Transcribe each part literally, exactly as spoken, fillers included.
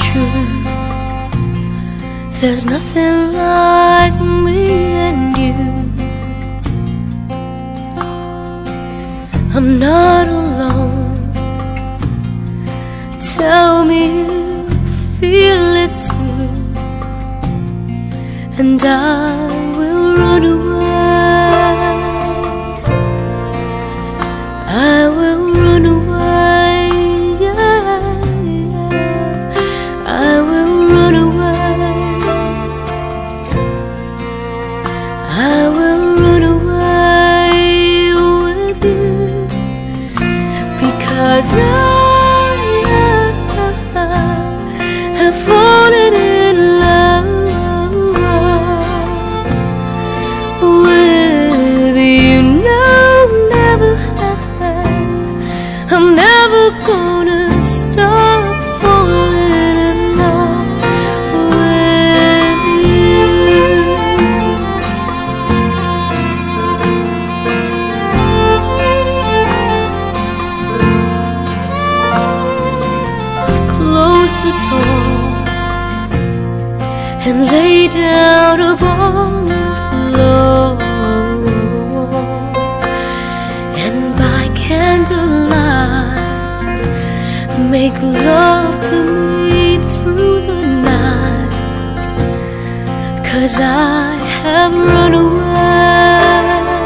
true. There's nothing like me and you. I'm not alone. Tell me you feel it too, and I will run away. I will run away, yeah, yeah. I will run away. I will run away with you, because I have fallen in love with you. No, never have. I'm never gonna stop falling in love with you. Close the door and lay down upon the floor, and by candlelight make love to me through the night. 'Cause I have run away.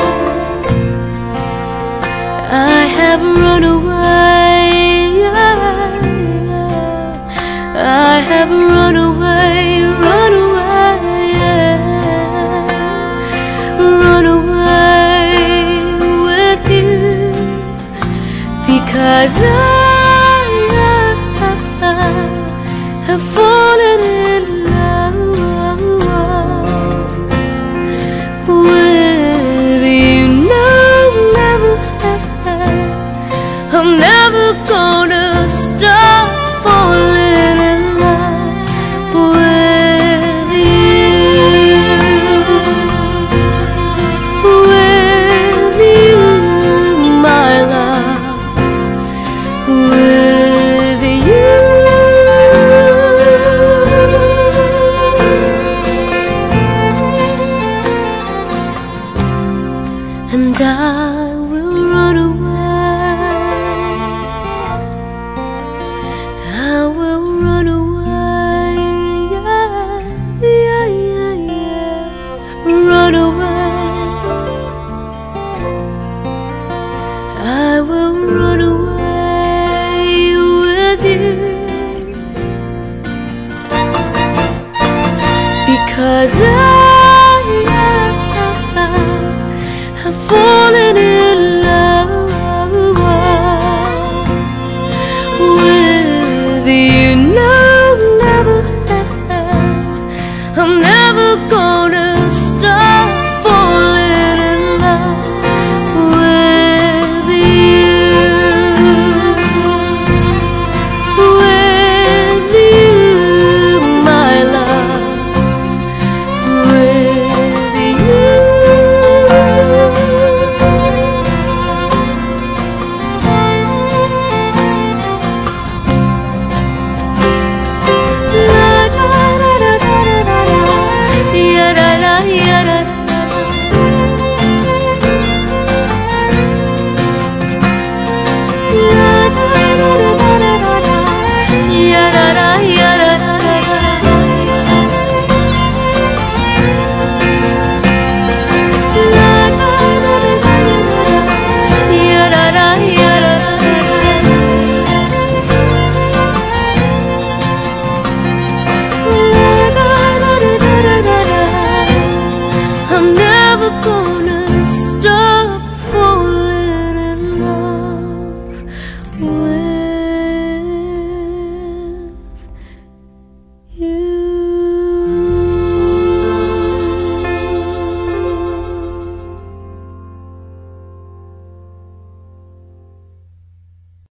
I have run away, yeah, yeah. I have run away, run away, yeah. Run away with you, because I have fallen in love with you. No, never have. I'm never gonna stop falling in love with you, with you, my love, with you. And I